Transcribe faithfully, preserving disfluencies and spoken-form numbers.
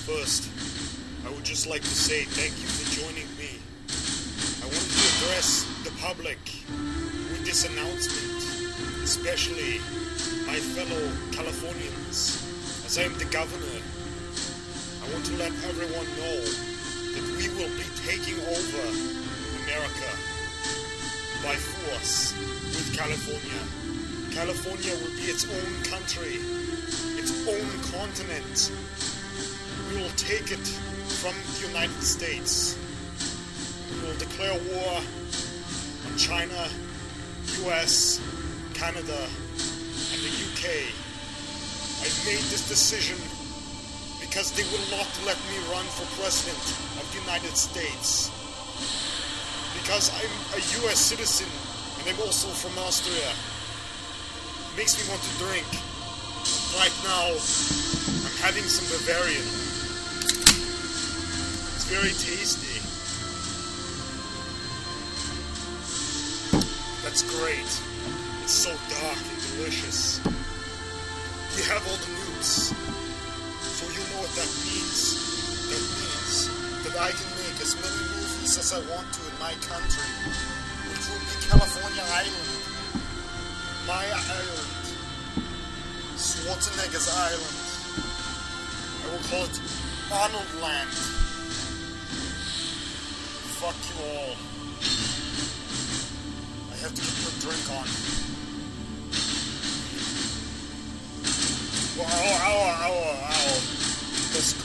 First, I would just like to say thank you for joining me. I want to address the public with this announcement, especially my fellow Californians, as I am the governor. I want to let everyone know that we will be taking over America by force with California. California will be its own country, its own continent. We will take it from the United States. We will declare war on China, U S, Canada, and the U K. I made this decision because they will not let me run for president of the United States. Because I'm a U S citizen and I'm also from Austria. It makes me want to drink. Right now, I'm having some Bavarian. It's very tasty. That's great. It's so dark and delicious. We have all the news. So you know what that means. That means that I can make as many movies as I want to in my country. Which will be California Island. My island. Schwarzenegger's Island. I will call it Arnold Land. Fuck you all. I have to get my drink on. Ow, ow, ow, ow, ow. That's